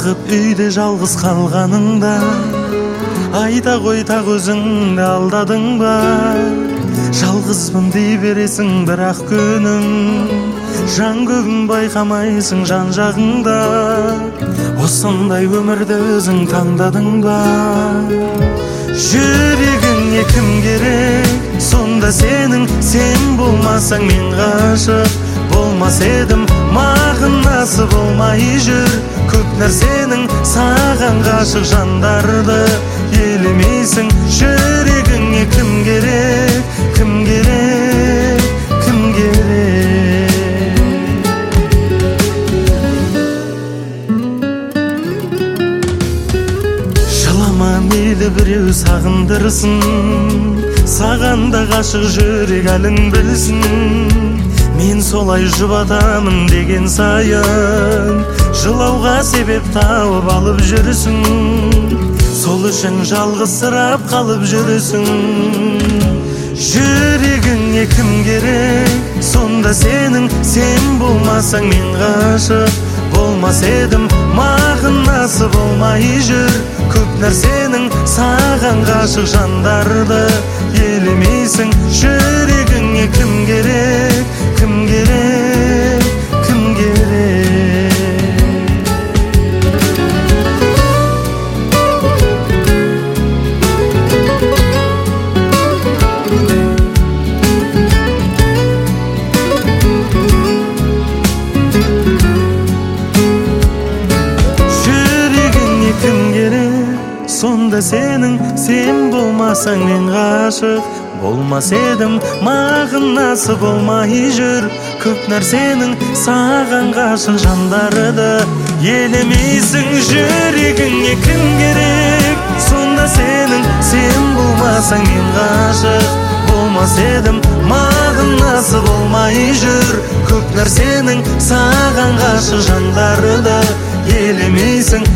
Асығып үйде жалғыз қалғаныңда айта қой тақ өзіңді алдадың ба? Жалғызбын дей бересің бірақ күнім, жан көгін байқамайсың жан жағыңда. Осындай өмірді өзің таңдадың ба? Жүрегіңе кім керек? Сонда сенің, сен болмасаң мен ғашық болмас едім. Мағынасы болмай жүр көп нәрсенің, саған ғашық жандарды елемейсің. Жүрегіңе кім керек? Кім керек? Кім керек? Жылама мейлі біреу сағындырсын, саған да ғашық жүрек әлің білсін. Мен солай жұбатамын деген сайын жылауға себеп тауып алып жүрсің. Сол үшін жалғызсырап қалып жүрсің. Жүрегіңе кім керек? Сонда сенің, сен болмасаң мен ғашық болмас едім. Мағынасы болмай жүр көп нәрсенің, саған ғашық жандарды елемейсің. Жүрегіңе кім керек? Кім керек? Кім керек? Жүрегіңе кім керек? Сонда сенің, сен болмасаң мен ғашық болмас едім. Мағынасы болмай жүр көп нәрсенің, саған ғашық жандарды елемейсің. Жүрегіңе кім керек? Сонда сенің, сен болмасаң мен ғашық болмас едім. Мағынасы болмай жүр көп нәрсенің, саған ғашық жандарды елемейсің.